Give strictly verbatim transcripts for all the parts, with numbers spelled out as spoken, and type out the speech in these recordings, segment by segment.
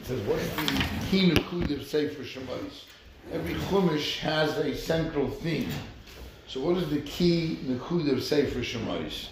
It says, what's the key nukud of Sefer Shemos? Every chumash has a central theme. So what is the key nukud of Sefer Shemos?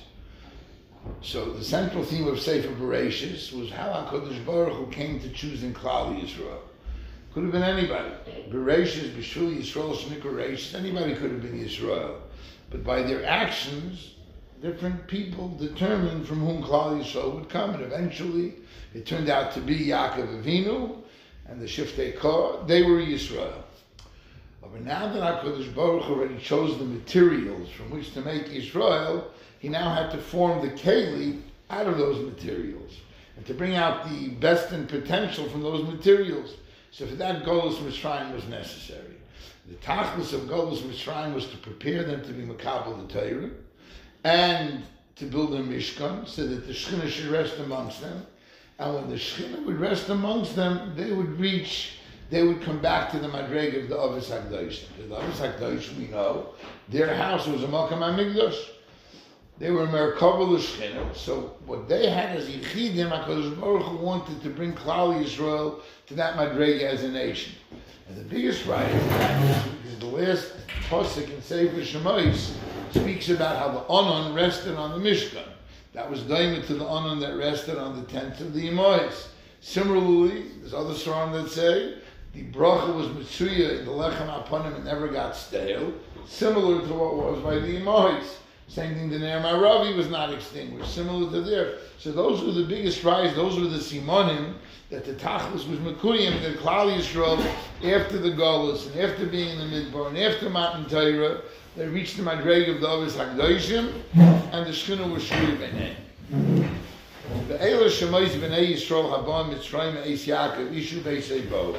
So the central theme of Sefer Bereshis was how HaKadosh Baruch Hu came to choosing Klal Yisrael. Could have been anybody. Bereshis, Bishul Yisrael, Shemikra Bereshis, anybody could have been Yisrael. But by their actions, different people determined from whom Klal Yisrael would come, and eventually it turned out to be Yaakov Avinu and the Shiftei Korah. They were Yisrael. But now that HaKadosh Baruch Hu already chose the materials from which to make Yisrael, he now had to form the Keli out of those materials and to bring out the best and potential from those materials. So for that, Golus Mitzrayim was necessary. The tachlis of Golus Mitzrayim was to prepare them to be Makabel the Torah and to build a Mishkan so that the Shekhinah should rest amongst them. And when the Shekhinah would rest amongst them, they would reach, they would come back to the Madreg of the Avos HaKadosh. Because the Avos HaKadosh, we know, their house was a Makam HaMikdash. They were Merkabel Shekhinah. So what they had as Yechidim, HaKadosh Baruch Hu wanted to bring Klal Yisrael to that Madrega as a nation. And the biggest right is the last pasuk in Sefer Shemos speaks about how the Onon rested on the Mishkan. That was daimah to the Onon that rested on the tent of the Yimois. Similarly, there's other Saram that say the bracha was Mitsuya in the Lechem Aponim and never got stale, similar to what was by the Yimois. Same thing, the Ner Maravi was not extinguished, similar to there. So those were the biggest rise, those were the Simonim, that the Tachlis was Mekuyim, that Klal Yisrael, after the Golus, and after being in the Midbar, and after Matan Torah, they reached the Madreg of the Avos HaKadoshim, and the Shekhinah was Shui B'nei. The Eila Shemos B'nei Yisrael Habam Mitzrayim Eis Yaakov Ishu Beisei Bo.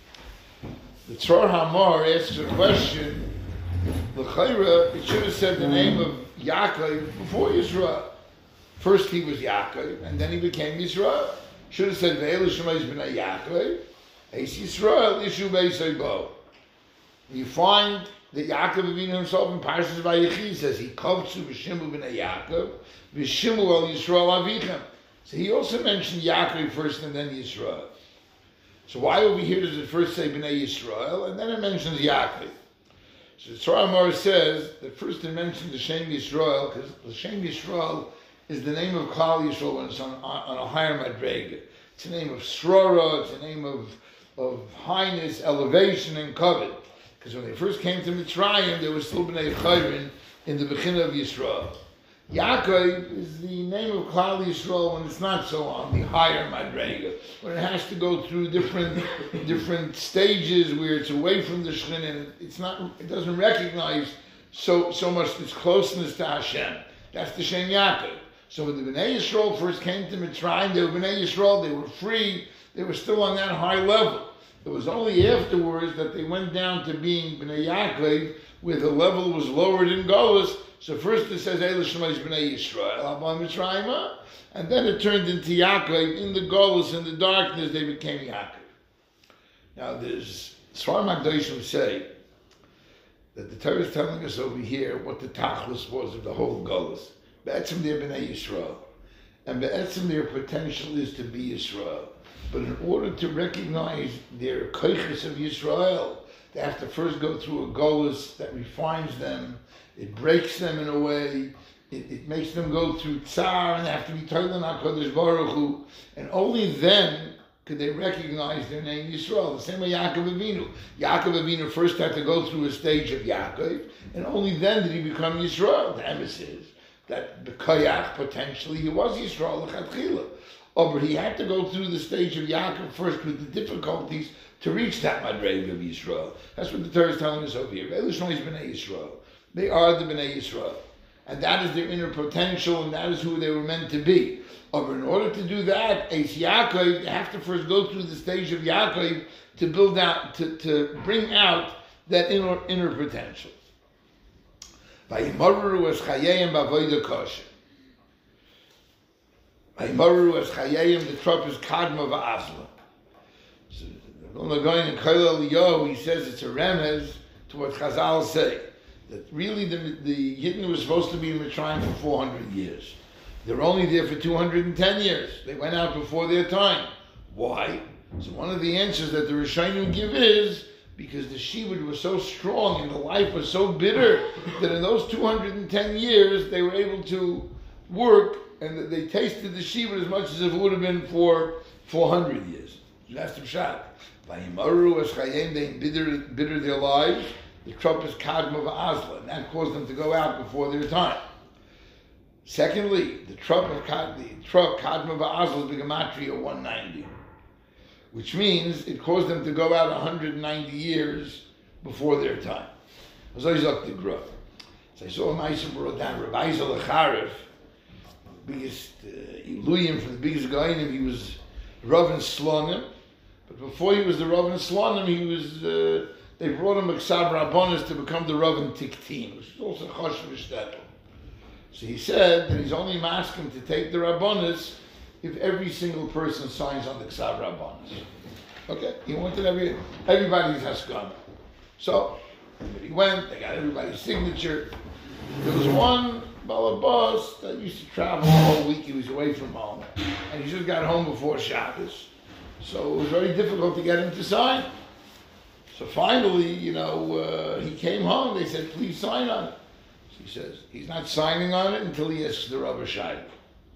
The Tzor Hamar asks a question. The Chayra, it should have said the name of Yaakov before Yisrael. First he was Yaakov, and then he became Yisrael. Should have said Ve'elu Shemais B'nai Yaakov, Eis Yisrael Ishu Beisei Bo. You find that Yaakov Avinu himself in Parshas Vayechi says he kovtzu v'shimu B'nai Yaakov v'shimu al Yisrael Avichem. So he also mentioned Yaakov first and then Yisrael. So why over here does it first say B'nai Yisrael and then it mentions Yaakov? So the Tzor Hamar says that first it mentions the Shem Yisrael, because the Shem Yisrael is the name of Klal Yisrael when it's on, on a higher madrega. It's a name of Srora, it's a name of, of highness, elevation, and covet. Because when they first came to Mitzrayim, there was still B'nai Chayrin in the Bechina of Yisrael. Yaakov is the name of Klal Yisrael when it's not so on the higher madrega, when it has to go through different different stages where it's away from the Shekhinah and it's not, it doesn't recognize so so much its closeness to Hashem. That's the Shem Yaakov. So when the B'nai Yisrael first came to Mitzrayim, they were B'nai Yisrael, they were free, they were still on that high level. It was only afterwards that they went down to being B'nai Yaakov, where the level was lowered in Golus. So first it says Eila Shemais B'nai Yisrael, Abba Mitzrayim, and then it turned into Yaakov. In the Golus, in the darkness, they became Yaakov. Now there's Sfarim HaKadoshim say that the Torah is telling us over here what the Tachlis was of the whole Golus. Be'etzim they're B'nai Yisrael, and Be'etzim their potential is to be Yisrael. But in order to recognize their koiches of Yisrael, they have to first go through a Golus that refines them. It breaks them in a way. It, it makes them go through tsar, and they have to be told on HaKadosh Baruch Hu. And only then could they recognize their name Yisrael. The same way Yaakov Avinu. Yaakov Avinu first had to go through a stage of Yaakov, and only then did he become Yisrael. The emes is that the Koyach, potentially, he was Yisrael, l'chatchila. Oh, but he had to go through the stage of Yaakov first with the difficulties to reach that Madreg of Yisrael. That's what the Torah is telling us over here. Eila Shemais B'nai Yisrael. They are the B'nai Yisrael. And that is their inner potential, and that is who they were meant to be. But in order to do that, Eis Yaakov, they have to first go through the stage of Yaakov to build out, to, to bring out that inner, inner potential. Vayimaru es chayayim b'avoda kosher. Vayimaru es chayayim, the trop is kadma v'asla. So, going in Koil Eliyahu, he says it's a remez to what Chazal say. That really the, the Yidden was supposed to be in Mitzrayim for four hundred years. They were only there for two hundred ten years. They went out before their time. Why? So one of the answers that the Rishonim give is because the Shibud was so strong and the life was so bitter that in those two hundred ten years they were able to work and that they tasted the Shibud as much as if it would have been for four hundred years. That's the shot. Vayimaru as Chayim, they bitter, bitter their lives. The trup is Kadma v'Azla, and that caused them to go out before their time. Secondly, the trup of Kad, the trup Kadma v'Azla is Gematria one ninety, which means it caused them to go out one hundred ninety years before their time. So he's up to grub. So I saw a Maisa brought down Rabbi Zal Acharif, biggest uh, Iluyim from the biggest Gainim. He was Rav in Slonim, but before he was the Rav in Slonim, he was. Uh, they brought him a Ksav Rabbonis to become the Rav in Tiktin, which is also Choshev Shtetl. So he said that he's only asking to take the Rabbonis if every single person signs on the Ksav Rabbonis. Okay, he wanted every everybody's Haskana. So he went. They got everybody's signature. There was one Balabas that used to travel the whole week. He was away from home, and he just got home before Shabbos. So it was very difficult to get him to sign. So finally, you know, uh, he came home. They said, "Please sign on it." So he says he's not signing on it until he asks the Rav Shai.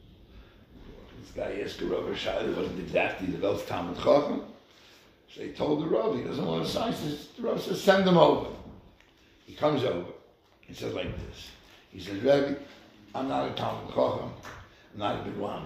This guy asked the Rav Shai. It wasn't exactly the Vel's Talmud Chacham. So he told the Rav he doesn't want to sign. He says, the Rav says, "Send him over." He comes over. He says like this. He says, "Rebbe, I'm not a Talmud Chacham. I'm not a Bidwan.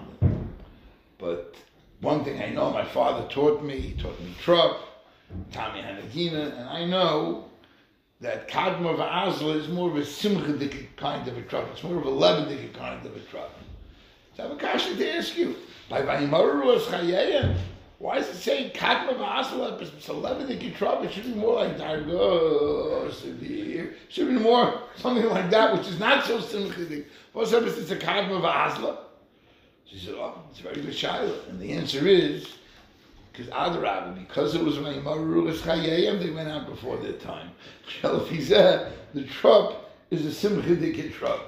But one thing I know, my father taught me. He taught me Trup, Tami Hanagina, and I know that Kadma v'Azla is more of a Simchadik kind of a Trup. It's more of a Lebedik kind of a Trup. So I have a question to ask you. By Vayimaru as Chayeyem, why does it say Kadma v'Azla? It's a Lebedik Trup. It should be more like Dargo, Severe. It should be more something like that, which is not so Simchadik. What's up? It's a Kadma v'Azla. She said, "Oh, it's a very good shaila." And the answer is, because Adarabah, because it was Vayimaru as Chayeyem, they went out before their time. If he said, the trup is a Simchadik trup.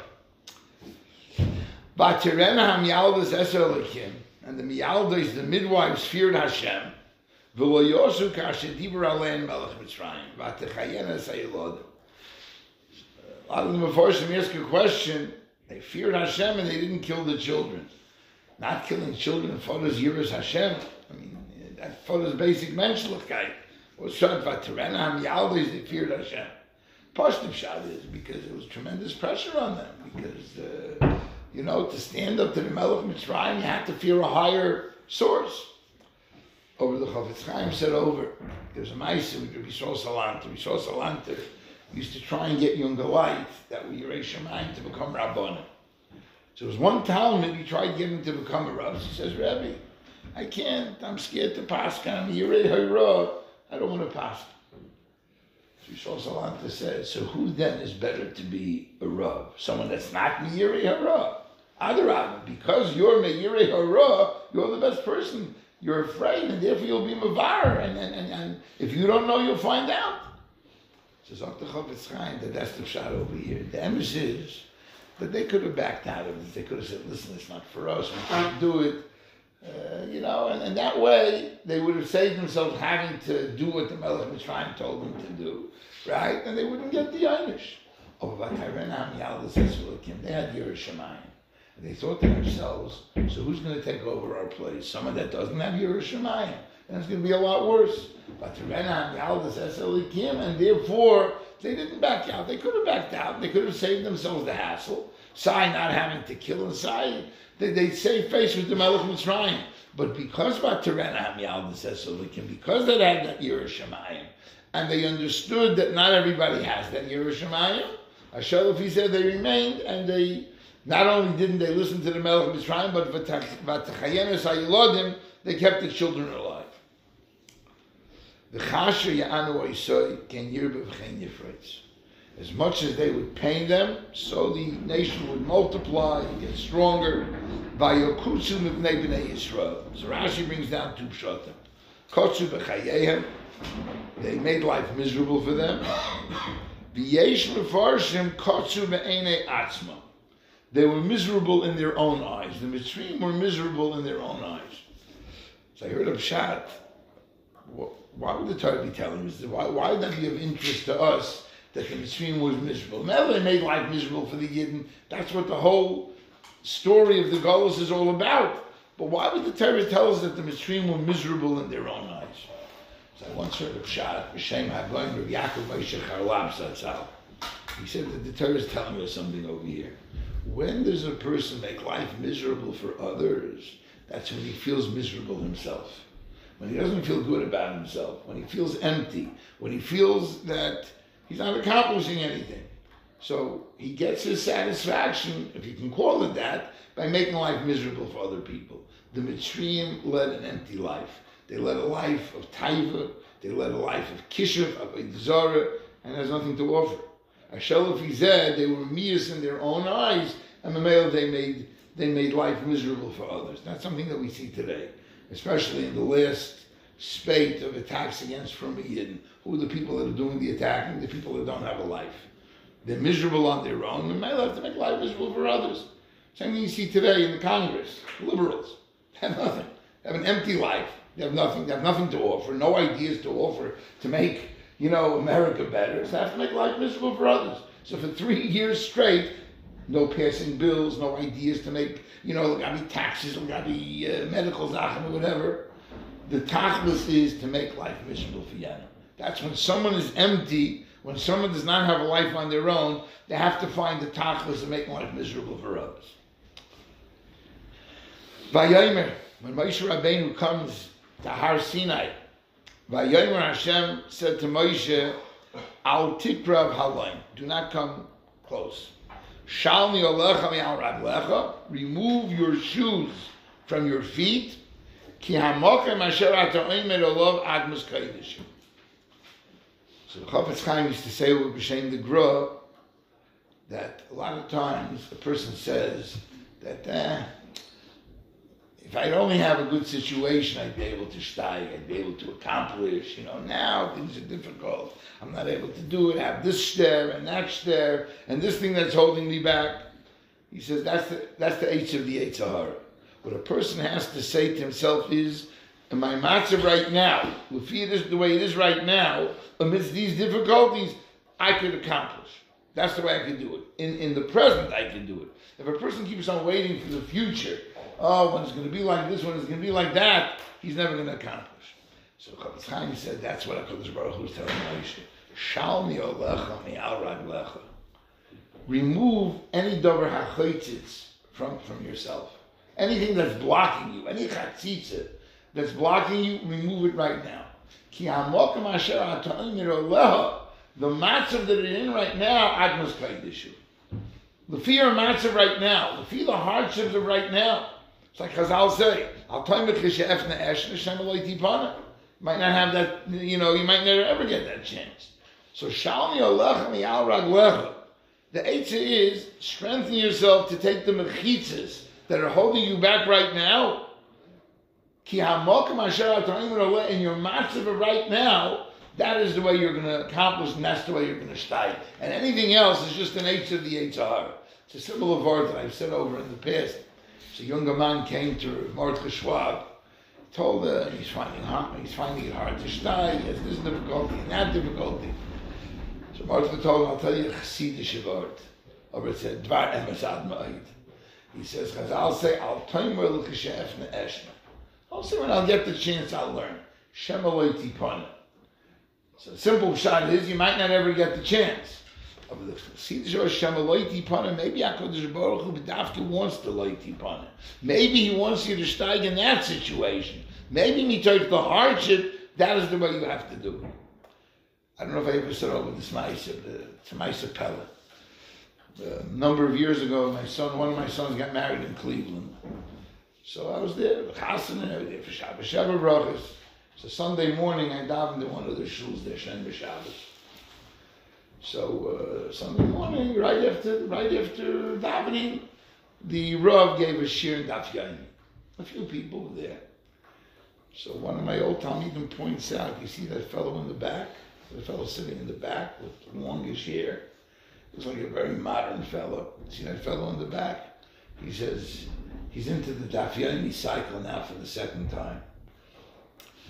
Batirena HaMiyaldas Eser Elokim, and the Miyaldas, the midwives, feared Hashem. V'lo yosu kasher diber alein melech Mitzrayim. Vatechayena Sayilod. A lot of the Mefarshim ask a question. They feared Hashem and they didn't kill the children. Not killing children follows Yiras Hashem. I mean, that follows basic menschlichkeit. What's shot Vatirena HaMiyaldas, they feared Hashem. Pashtim Shad is because there was tremendous pressure on them. Because, uh, you know, to stand up to the Melech Mitzrayim, you had to fear a higher source. Over the Chafetz Chaim said over, there's a Maisa with Rabbi Yisrael Salanter. Rabbi Yisrael Salanter used to try and get younger light that were Yirei Shamayim to become Rabbanim. So there was one Talmud, he tried to get him to become a Rav. He says, "Rebbe, I can't, I'm scared to pass. I'm Yirei Hara. I don't want to pass." So Yisrael Salanter said, "So who then is better to be a Rav? Someone that's not Yirei Hara? Adarabah, because you're Yirei Hara, you're the best person. You're afraid, and therefore you'll be Mavar, and, and, and, and if you don't know, you'll find out." So Doctor Chafetz Chaim, that that's the shot over here. The emphasis is that they could have backed out of it. They could have said, "Listen, it's not for us. We can't do it." Uh, you know, and, and that way they would have saved themselves having to do what the Melech Mitzrayim told them to do, right? And they wouldn't get the Einish. Oh, but they had Yirei Shamayim. And they thought to themselves, so who's going to take over our place? Someone that doesn't have Yirei Shamayim. And it's going to be a lot worse. But and therefore, they didn't back out. They could have backed out. They could have saved themselves the hassle. Sai not having to kill and Sai, they, they save face with the Melech Mitzrayim. But because Batirena HaMiyaldas Eselikim, because they had that Yirei Shamayim, and they understood that not everybody has that Yirei Shamayim, Hashem, he said, they remained, and they not only didn't they listen to the Melech Mitzrayim, but Vatachayena Sayilodim, they kept the children alive. The Chasher Ya'anu Oisoi Ken Yirbe V'chein Yifretz. As much as they would pain them, so the nation would multiply and get stronger. Vayokutsu Mivnei B'nei Yisrael. So Rashi brings down two pshatim. Kotsu B'chayehem. They made life miserable for them. V'yesh Mefarshim Kotsu B'einei Atzma. They were miserable in their own eyes. The Mitzrayim were miserable in their own eyes. So I heard of Pshat. why would the Torah be telling us? Why, why would that be of interest to us that the Mitzrayim was miserable? Never they made life miserable for the Yidden. That's what the whole story of the Golus is all about. But why would the Torah tell us that the Mitzrayim were miserable in their own eyes? So I once heard of Pshat, B'Shem HaGoyim Rav Yaakov Moshe Charlab Zatzal. He said that the Torah is telling us something over here. When does a person make life miserable for others, that's when he feels miserable himself. When he doesn't feel good about himself, when he feels empty, when he feels that he's not accomplishing anything. So he gets his satisfaction, if you can call it that, by making life miserable for other people. The Mitzrayim led an empty life. They led a life of taiva, they led a life of kishuv, of avodah, and has nothing to offer. Ashel Fizeh, they were mias in their own eyes, and Mamela, they made they made life miserable for others. That's something that we see today, especially in the last spate of attacks against Frum Yidden. Who are the people that are doing the attacking? The people that don't have a life. They're miserable on their own, and Mamela have to make life miserable for others. Same thing you see today in the Congress. Liberals have nothing. They have an empty life. They have nothing. They have nothing to offer. No ideas to offer to make, you know, America better. So they have to make life miserable for others. So for three years straight, no passing bills, no ideas to make, you know, there got to be taxes, there got to be uh, medical zachem or whatever. The tachlis is to make life miserable for Yana. That's when someone is empty, when someone does not have a life on their own, they have to find the tachlis of making life miserable for others. Vayomer, when Moshe Rabbeinu comes to Har Sinai, Vayomer Hashem said to Moshe, Al tikrav halayim, do not come close. Shalmi olecha mi'al raglecha, remove your shoes from your feet. Ki hamokem asher ata omer olav agmas kodesh. So the Chafetz Chaim used to say with B'Shem the Gra that a lot of times a person says that eh, if I'd only have a good situation, I'd be able to steig, I'd be able to accomplish. You know, now things are difficult. I'm not able to do it. I have this shter and that shter and this thing that's holding me back. He says that's the that's the H of the Yetzer Hara. What a person has to say to himself is, in my matzah right now, with it the way it is right now, amidst these difficulties, I could accomplish. That's the way I can do it. In in the present, I can do it. If a person keeps on waiting for the future, oh, when it's going to be like this, when it's going to be like that, he's never going to accomplish. So Chafetz Chaim said that's what HaKadosh Baruch Hu is telling Moshe. Shalmi olecha mi'al raglecha. Remove any davar hachotzitz from from yourself. Anything that's blocking you, any chatzitza that's blocking you, remove it right now. Ki hamokem asher ata omer olecha, the matzav that you're in right now, admas kodesh. The fear of matzav right now, the fear the hardships of right now. It's like Chazal say, I'll tell you, might not have that, you know, you might never ever get that chance. So, Shalmi Olecha Mi'al Raglecha. The Eitzah is, strengthen yourself to take the mechitzas that are holding you back right now. Ki hamokem asher ata in your matzav of right now, that is the way you're going to accomplish, and that's the way you're going to steig. And anything else is just an Eitzah of the Yetzer Hara. It's a similar word that I've said over in the past. So a younger man came to Mordechai Schwab, told her he's finding hard, he's finding it hard to steig, he has this difficulty and that difficulty. So Mordechai told him, I'll tell you a chassidish word. Or it said, Dvar emes ad ma'id. He says, Chazal say, I'll tomer l'kashefna eshna. I'll say when I'll get the chance, I'll learn. Shema lo tipana. So the simple shot is, you might not ever get the chance. Maybe HaKadosh Baruch Hu b'dafka wants to loiti upon it. Maybe he wants you to steig in that situation. Maybe me take the hardship, that is the way you have to do it. I don't know if I ever said over this Maisa, but it's a Maisa Pella. A number of years ago, my son, one of my sons got married in Cleveland. So I was there, with Chassan and everything, for Shabbos, Shabbos Brachos. So Sunday morning, I davened in one of the shuls there, Shen B'Shabbos. So uh, Sunday morning, right after right after davening, the Rav gave a shir in Daf Yomi. A few people were there. So one of my old Talmidim points out, you see that fellow in the back? The fellow sitting in the back with longish hair. Looks like a very modern fellow. See that fellow in the back? He says, he's into the Daf Yomi cycle now for the second time.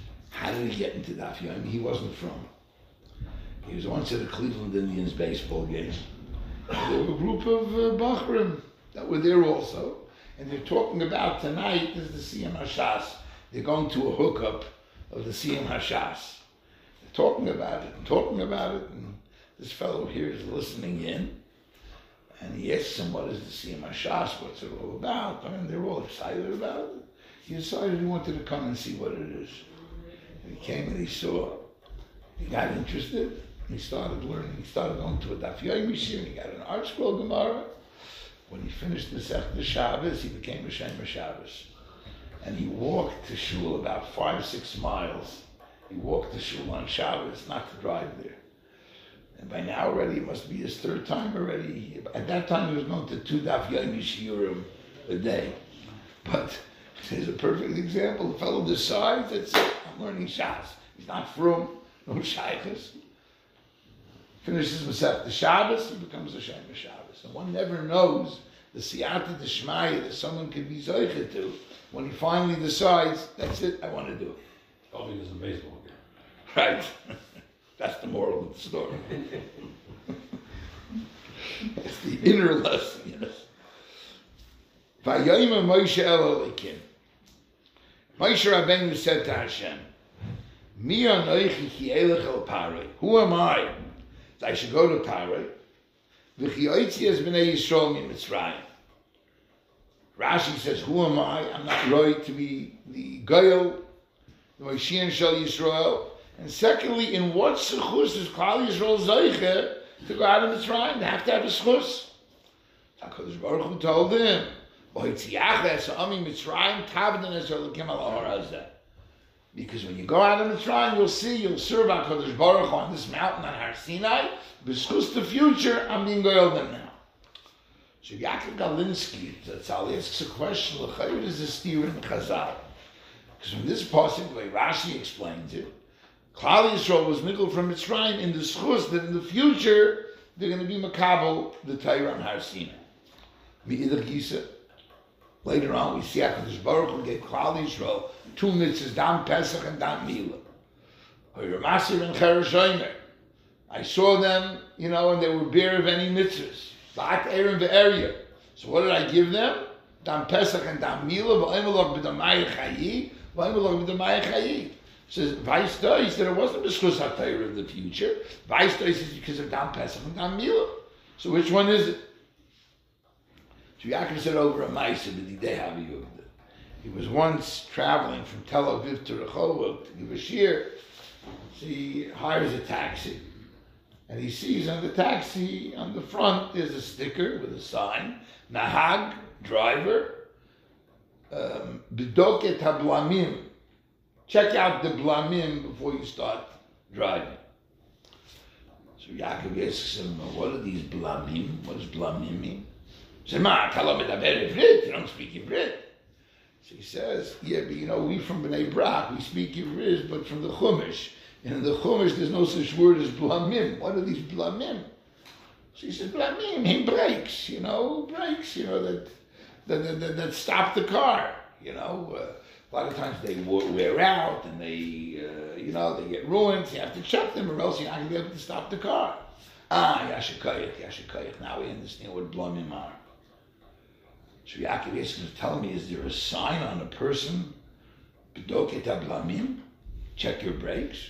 How did he get into Daf Yomi? He wasn't from. He was once at a Cleveland Indians baseball game. There were a group of uh, Bachrim that were there also. And they're talking about tonight, this is the Siyam Hashas. They're going to a hookup of the Siyam Hashas. They're talking about it and talking about it. And this fellow here is listening in. And he asks him, what is the Siyam Hashas? What's it all about? I mean, they're all excited about it. He decided he wanted to come and see what it is. And he came and he saw. He got interested. He started learning. He started going to a Daf Yomi and he got an art scroll Gemara. When he finished the Sech the Shabbos, he became a Shemer Shabbos. And he walked to shul about five, six miles. He walked to shul on Shabbos, not to drive there. And by now already, it must be his third time already. At that time, he was going to two Daf Yomi Shiurim a day. But here's a perfect example. The fellow decides, that's it, I'm learning Shas. He's not from, no Shaykhs. Finishes Masech the Shabbos, he becomes a Shemer Shabbos. And one never knows the siyata d'shmaya that someone could be zoicha to when he finally decides, that's it, I want to do it. Probably is a baseball game. Right. That's the moral of the story. It's the inner lesson, yes. Vayayim Moshe el Elokim. Moshe Rabbeinu said to Hashem, Mi anoichi ki elech el Paroi. Who am I that I should go to Paroi? V'chi has been a Yisrael in Mitzrayim. Rashi says, who am I? I'm not right to be the Goyel, the Moshiach Shel Yisrael. And secondly, in what sechus is Klal Yisrael Zoiche to go out of Mitzrayim? They have to have a sechus. HaKadosh Baruch Hu told him, because when you go out of Mitzrayim, you'll see, you'll serve HaKadosh Baruch Hu on this mountain on Har Sinai. B'schus the future, I'm being goyal them now. So Yaakov Galinsky, Tzali asks a question, what is the steer in Chazal? Because from this passage, the way Rashi explains it, Klal Yisrael was migdal from Mitzrayim in the schus that in the future, they're going to be makabel, the Torah on Har Sinai. Mi'idach Gisa. Later on, we see HaKadosh Baruch Hu gave Klal Yisrael two mitzvahs, Dam Pesach and Dam Milah. Masir and Cheresh. I saw them, you know, and they were bare of any mitzvahs. Ba'at Aaron ve'Eryah. So what did I give them? Dam Pesach and Dam Milah, v'aymelach b'damayach hayi, v'aymelach b'damayach hayi. Says, Vaista, he said it wasn't b'schus HaTorah of the future. Vaista, he says, because of Dam Pesach and Dam Milah. So which one is it? So Yaakov said over a Maisa, b'didei Haviyuvda. He was once traveling from Tel Aviv to Rehovot to give a shir. So he hires a taxi. And he sees on the taxi, on the front, there's a sticker with a sign, Nahag, driver, B'doket um, hablamim. Check out the blamim before you start driving. So Yaakov asks him, what are these blamim? What does blamim mean? He said, Ma, kala medaber Ivrit, you don't speak Ivrit. So he says, yeah, but you know, we from Bnei Brak, we speak Ivrit, but from the Chumash. And in the Chumash, there's no such word as blamim. What are these blamim? So he said, blamim mean brakes, you know, brakes, you know, that that, that, that stop the car, you know. Uh, a lot of times they wear out and they, uh, you know, they get ruined. So you have to check them or else you're not going to be able to stop the car. Ah, yashikayach, yashikayach. Now we understand what blamim are. So Yaakov is going to tell me, is there a sign on a person? B'doket hablamim? Check your brakes.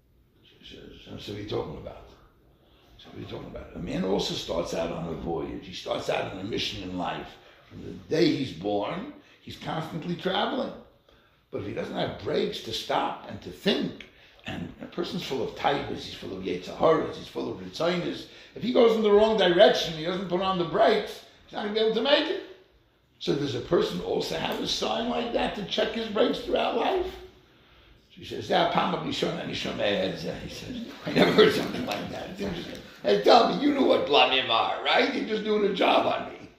So what are you talking about? So what are you talking about? A man also starts out on a voyage. He starts out on a mission in life. From the day he's born, he's constantly traveling. But if he doesn't have brakes to stop and to think, and a person's full of tigers, he's full of yetzaharas, he's full of ritzonos. If he goes in the wrong direction, he doesn't put on the brakes, he's not going to be able to make it. So does a person also have a sign like that to check his brakes throughout life? He says, yeah, he says, I never heard something like that. It's interesting. Hey, tell me, you know what blamim are, right? You're just doing a job on me.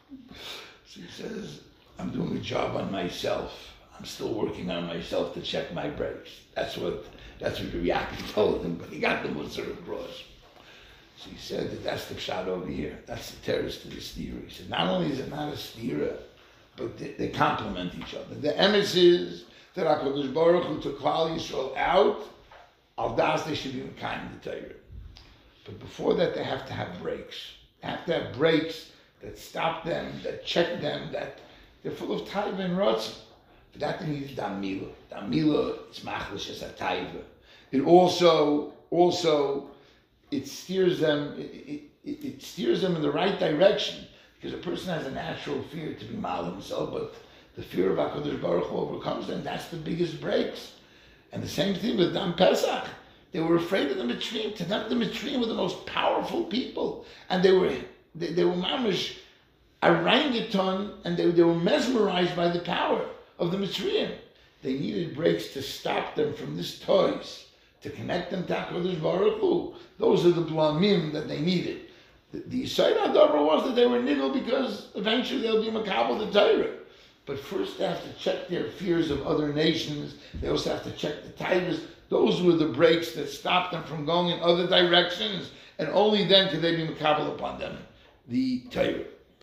So he says, I'm doing a job on myself. I'm still working on myself to check my brakes. That's what that's what Yaakov told him, but he got the Musar across. So he said that that's the pshat over here. That's the terrorist to the stira. He said, not only is it not a stira, but they, they complement each other. The emes is that HaKadosh Baruch Hu took Klal Yisrael out, al das they should be kind of the Torah. But before that, they have to have breaks. They have to have breaks that stop them, that check them, that they're full of taiva and rotzim. For that, they need damila. Damila is machlish as a taiva. It also, also, it steers them. It, it, it steers them in the right direction because a person has a natural fear to be mal himself, but the fear of HaKadosh Baruch Hu overcomes them. That's the biggest breaks. And the same thing with Dam Pesach. They were afraid of the Mitzrayim. To them, the Mitzrayim were the most powerful people, and they were they, they were mamish orangutan, and they, they were mesmerized by the power of the Mitzrayim. They needed breaks to stop them from this toys, to connect them to HaKadosh Baruch Hu. Those are the blamim that they needed. The, the Yisrael Adara was that they were niggle because eventually they'll be makabel the Torah. But first they have to check their fears of other nations. They also have to check the titles. Those were the breaks that stopped them from going in other directions, and only then could they be makabel upon them the Torah.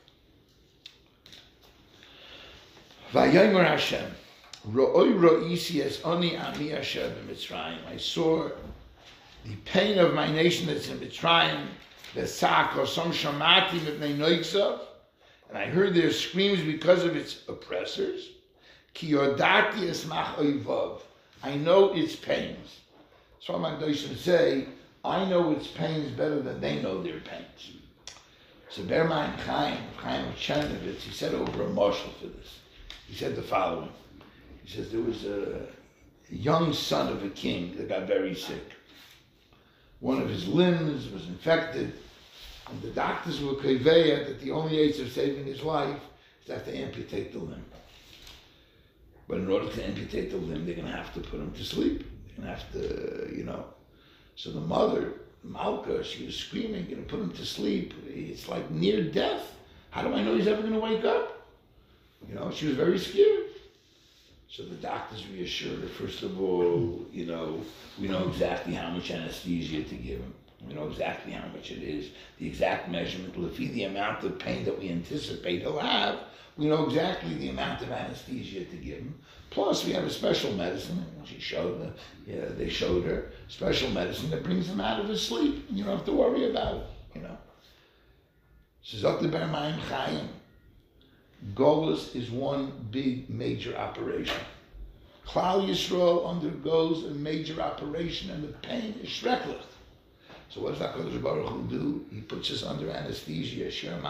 Vayomer Hashem, Ro'oi ro'isi es oni ami asher b'Mitzrayim. I saw the pain of my nation that's in Mitzrayim, v'sak or some shamati mipnei noiksav, and I heard their screams because of its oppressors. Ki yodati esmach oivav. I know its pains. So I'm going to say, I know its pains better than they know their pains. So bear in mind, Chaim, Chaim of Chernovitz, he said over a marshal for this. He said the following. He says there was a young son of a king that got very sick. One of his limbs was infected, and the doctors were konveya that the only aid of saving his life is that they amputate the limb. But in order to amputate the limb, they're going to have to put him to sleep. They're going to have to, you know. So the mother, Malka, she was screaming, going to put him to sleep. It's like near death. How do I know he's ever going to wake up? You know, she was very scared. So the doctors reassured her, first of all, you know, we know exactly how much anesthesia to give him. We know exactly how much it is. The exact measurement will be the amount of pain that we anticipate he'll have. We know exactly the amount of anesthesia to give him. Plus, we have a special medicine. She showed the, yeah, they showed her special medicine that brings him out of his sleep. You don't have to worry about it, you know. Shezot Ber Mayim Chayim. Golus is one big major operation. Klal Yisrael undergoes a major operation, and the pain is shreklech. So what does HaKadosh Baruch Hu do? He puts us under anesthesia.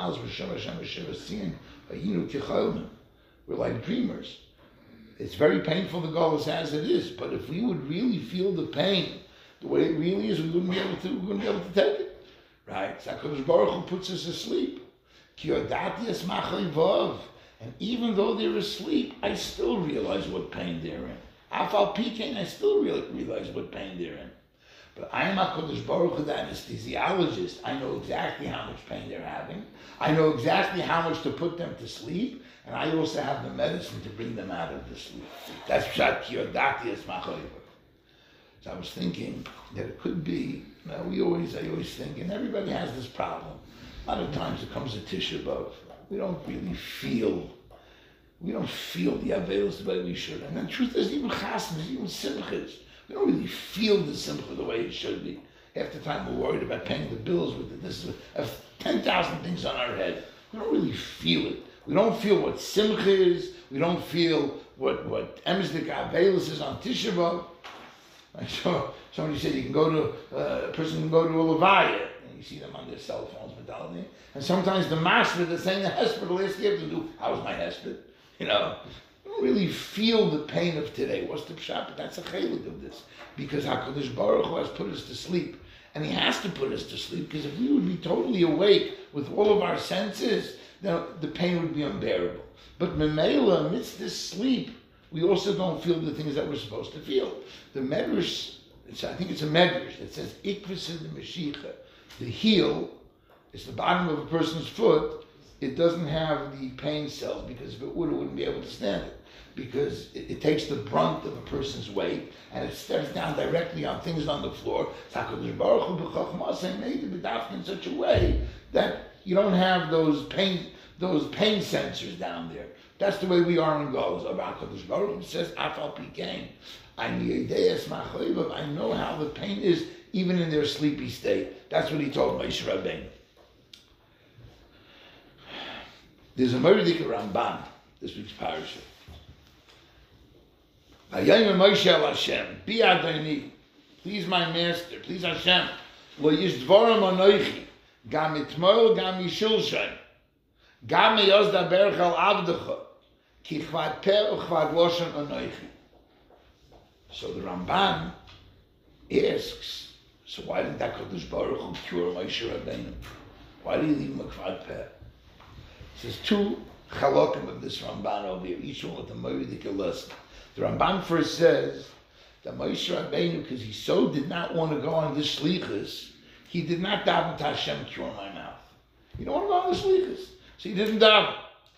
We're like dreamers. It's very painful, the Golus as it is, but if we would really feel the pain the way it really is, we wouldn't be able to, we wouldn't be able to take it. Right? So HaKadosh Baruch Hu puts us asleep. And even though they're asleep, I still realize what pain they're in. Afal Pikain, I still realize what pain they're in. But I am HaKadosh Baruch Hu, the anesthesiologist. I know exactly how much pain they're having. I know exactly how much to put them to sleep. And I also have the medicine to bring them out of the sleep. That's Pshat Kiyodati Esmachoiva. So I was thinking that it could be, you know, we always, I always think, and everybody has this problem. A lot of times it comes to Tisha B'Av. We don't really feel, we don't feel the Avelos the way we should. And the truth is, even Chasnas, even Simchas, we don't really feel the Simcha the way it should be. Half the time we're worried about paying the bills with it. This is ten thousand things on our head. We don't really feel it. We don't feel what Simcha is. We don't feel what, what Emsdik Avelos is on Tisha B'Av. I saw somebody said you can go to, uh, a person can go to a Levaya. You see them on their cell phones, medallion. And sometimes the master that's saying the hesped will ask you to do, how's my hesped? You know, you don't really feel the pain of today. What's the pshat? But that's a chelik of this. Because HaKadosh Baruch Hu has put us to sleep. And he has to put us to sleep, because if we would be totally awake with all of our senses, then the pain would be unbearable. But memela, amidst this sleep, we also don't feel the things that we're supposed to feel. The medrash, it's, I think it's a medrash that says, ikvis in the Mashiach. The heel is the bottom of a person's foot. It doesn't have the pain cells, because if it would, it wouldn't be able to stand it. Because it, it takes the brunt of a person's weight, and it steps down directly on things on the floor. HaKadosh Baruch Hu b'chachmasei made the b'dafka in such a way that you don't have those pain, those pain sensors down there. That's the way we are in Golos. HaKadosh Baruch Hu says, Afal Pikein, I know how the pain is even in their sleepy state. That's what he told Moshe Rabbeinu. There's a Mordecai Ramban, this week's parasha. Vayomer Moshe el Hashem, Bi Adoni, please my master, please Hashem, Lo yisdvorim anoichi, gam itmoil, gam yishulshay, gam meyos daber chal avdecha, ki chvad peh u chvad loshen anoichi. So the Ramban asks, so why did that Kadosh Baruch Hu cure Moshe Rabbeinu? Why did he leave him a kvad peh? There's two chalokim of this Ramban over here, each one with a Mordecai lesson. The Ramban first says that Moshe Rabbeinu, because he so did not want to go on this shlichus, he did not daven to Hashem, cure my mouth. He don't want to go on the shlichus, so he didn't daven.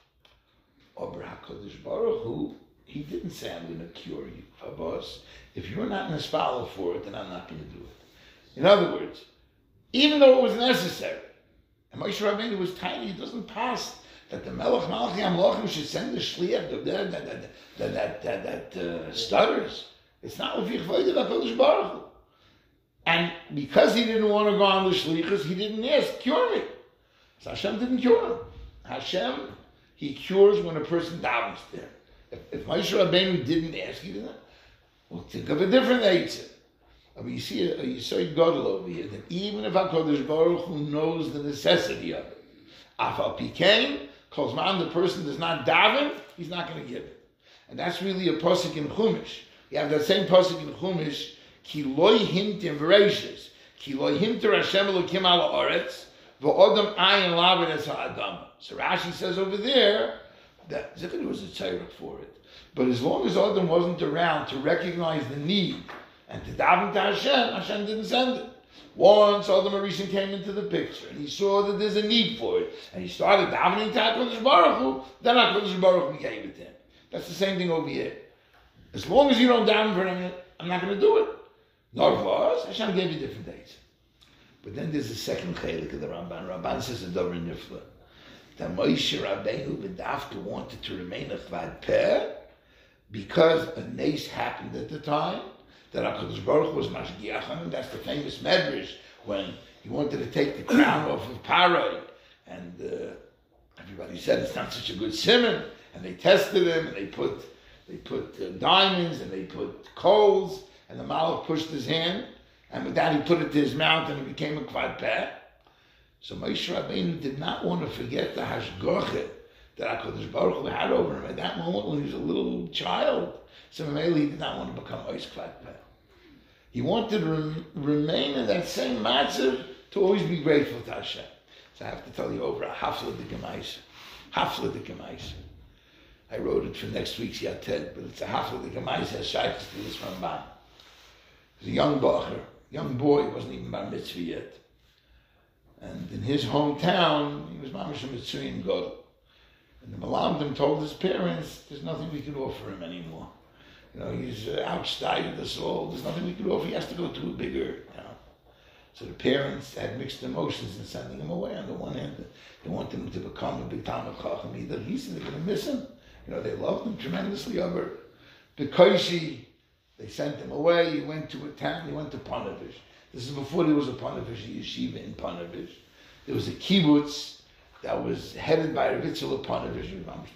Ober HaKadosh Baruch Hu, he didn't say, I'm going to cure you, Fabos. If you're not going to follow for it, then I'm not going to do it. In other words, even though it was necessary, and Moshe Rabbeinu was tiny, it doesn't pass that the Melech Malchi Amlochim should send the shliach that that that that that, that uh, stutters. It's not Lefich Void of HaKadosh Baruch Hu. And because he didn't want to go on the shlichus, he didn't ask, cure me. So Hashem didn't cure him. Hashem, he cures when a person davens there. If, if Moshe Rabbeinu didn't ask, he didn't. Well, think of a different eitzah. I mean, you see, a, you say Gadol over here that even if HaKadosh Baruch Hu knows the necessity of it, Afal Pikein, Kozman, the person does not daven, he's not going to give it. And that's really a pasuk in Chumash. You have that same pasuk in Chumash, Ki loy himtim v'reishes, Ki loy himter Hashem elokim ala oretz, v'odam ayin lavet es ha'adam. So Rashi says over there, that Zikr was a tzarech for it. But as long as Adam wasn't around to recognize the need and to daven to Hashem, Hashem didn't send it. Once Adam Arishan came into the picture and he saw that there's a need for it and he started davening to HaKadosh Baruch Hu, then HaKadosh Baruch Hu gave it to him. That's the same thing over here. As long as you don't daven for him, I'm not going to do it. Nor was Hashem gave you different dates. But then there's the second chelik of the Ramban. Ramban says a Dover Nifla that Moshe Rabbeinu B'dafka wanted to remain a chvad peh because a nace happened at the time that HaKadosh Baruch Hu was mashgiach on him. That's the famous medrash when he wanted to take the crown off of Paroi, and uh, everybody said it's not such a good simon, and they tested him, and they put they put uh, diamonds, and they put coals, and the Malach pushed his hand, and with that he put it to his mouth, and it became a kvad peh. So Moshe Rabbeinu did not want to forget the hashgacha that HaKadosh Baruch Hu had over him at that moment when he was a little child. So Mameli, he did not want to become Ois Kvad Peh. He wanted to rem- remain in that same matzav to always be grateful to Hashem. So I have to tell you over a Hafla de Gemaisa. Hafla de Gemaisa. I wrote it for next week's Yated, but it's a Hafla de Gemaisa, Shaykhs to this Ramban. He was a young bacher, young boy, he wasn't even bar mitzvah yet. And in his hometown, he was mamash a Mitzrayim Gadol. And the Malamdim told his parents, there's nothing we could offer him anymore. You know, he's uh, outside us all. There's nothing we could offer. He has to go to a bigger town. So the parents had mixed emotions in sending him away. On the one hand, they wanted him to become a big Talmid Chacham. Either he said they're going to miss him. You know, they loved him tremendously. Over the Koishi, they sent him away. He went to a town. He went to Panavish. This is before there was a Panavish yeshiva in Panavish. There was a kibbutz that was headed by Rav Yitzchak Panavish,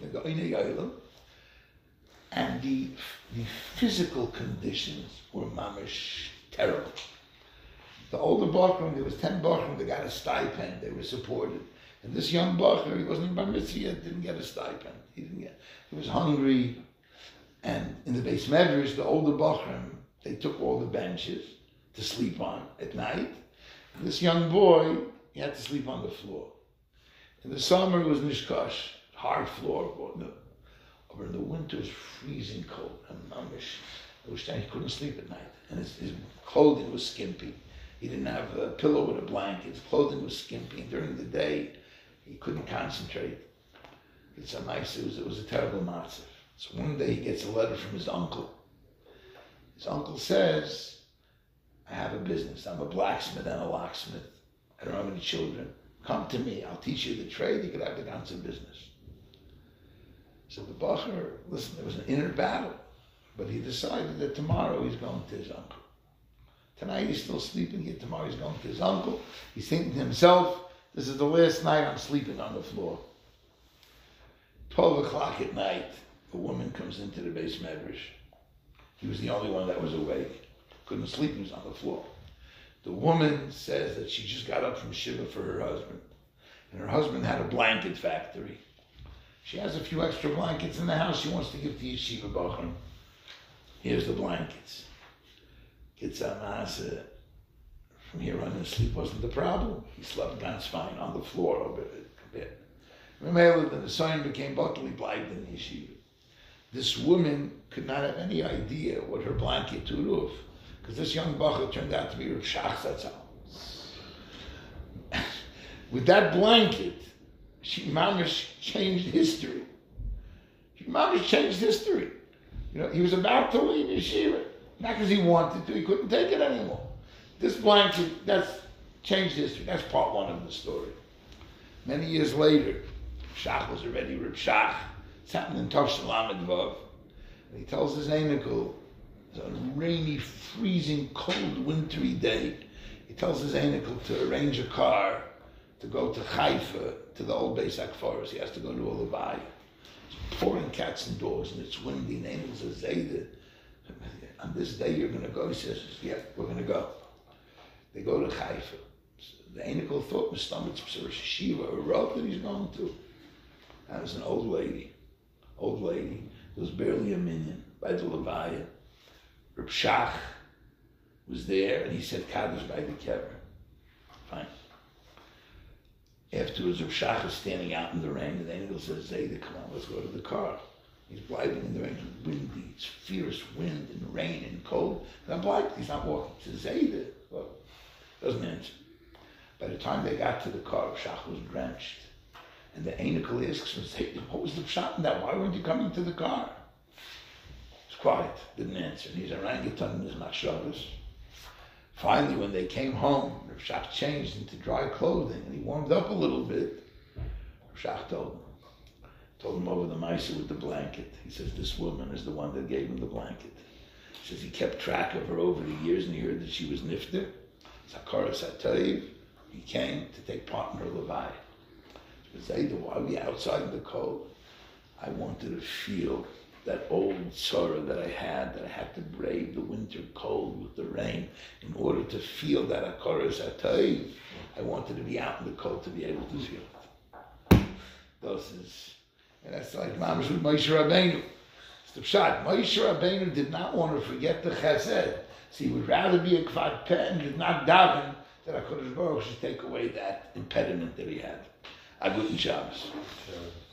and the the physical conditions were mamish terrible. The older Bachram, there was ten Bachram that got a stipend, they were supported. And this young Bachram, he wasn't even bar mitzvah yet, didn't get a stipend. He didn't get, he was hungry. And in the Beis Medrash, the older Bachram, they took all the benches to sleep on at night. And this young boy, he had to sleep on the floor. In the summer, it was nishkash, hard floor. But in the winter, it was freezing cold. And mamish, it was he couldn't sleep at night. And his, his clothing was skimpy. He didn't have a pillow with a blanket. His clothing was skimpy. And during the day, he couldn't concentrate. It's a nice, it was, it was a terrible matzah. So one day he gets a letter from his uncle. His uncle says, I have a business. I'm a blacksmith and a locksmith. I don't have any children. Come to me. I'll teach you the trade. You could have the ganze business. So the Bacher, listen, there was an inner battle, but he decided that tomorrow he's going to his uncle. Tonight he's still sleeping here, tomorrow he's going to his uncle. He's thinking to himself, this is the last night I'm sleeping on the floor. twelve o'clock at night, a woman comes into the base medrash. He was the only one that was awake. Couldn't sleep, he was on the floor. The woman says that she just got up from Shiva for her husband. And her husband had a blanket factory. She has a few extra blankets in the house she wants to give to Yeshiva Bachram. Here's the blankets. Kitzamasa, from here on, sleep wasn't the problem. He slept ganz fine on the floor over it. Remember, the son became botally blind in Yeshiva. This woman could not have any idea what her blanket took off, because this young Bacher turned out to be Reb Shach Zatzal. With that blanket, she mamish changed history. She mamish changed history. You know, he was about to leave Yeshiva. Not because he wanted to, he couldn't take it anymore. This blanket, that's changed history. That's part one of the story. Many years later, Shach was already Reb Shach. It's happened in Tov Shalamed Vav. And he tells his Einikel, it's a rainy, freezing, cold, wintry day. He tells his Einikel to arrange a car to go to Haifa, to the old Beis HaKfaros. He has to go to a Levaya. It's pouring cats and dogs, and it's windy. And Einikel says, Zayda, on this day you're going to go? He says, yeah, we're going to go. They go to Haifa. So the Einikel thought Mistamitz was a Shiva, a road that he's going to. That was an old lady. Old lady. There was barely a minion by the Levaya. Reb Shach was there, and he said Kaddish by the kever. Fine. Afterwards, Reb Shach is standing out in the rain, and the angel says, Zayda, come on, let's go to the car. He's blinding in the rain. It's windy, it's fierce wind and rain and cold. And I'm blind, he's not walking. He says, Zayda. Well, doesn't answer. By the time they got to the car, Reb Shach was drenched. And the Einikel asks him, Zayda, what was the shot in that? Why weren't you coming to the car? It's quiet, didn't answer. And he's orangutan and he's not Shabbos. Finally, when they came home, Reb Shach changed into dry clothing and he warmed up a little bit. Reb Shach told him, told him over the Maisa with the blanket. He says, this woman is the one that gave him the blanket. He says he kept track of her over the years and he heard that she was nifter. Zakaras HaToiv. He came to take part in her Levaya. He said, Zayda, why are we outside in the cold? I wanted to feel that old sorrow that I had, that I had to brave the winter cold with the rain in order to feel that Akaras HaToiv. I wanted to be out in the cold to be able to feel it. This is, and that's like Mamash with Moshe Rabbeinu. It's the pshat. Moshe Rabbeinu did not want to forget the chesed. So he would rather be a kvad peh and did not daven that HaKadosh Baruch should take away that impediment that he had. A guten Shabbos.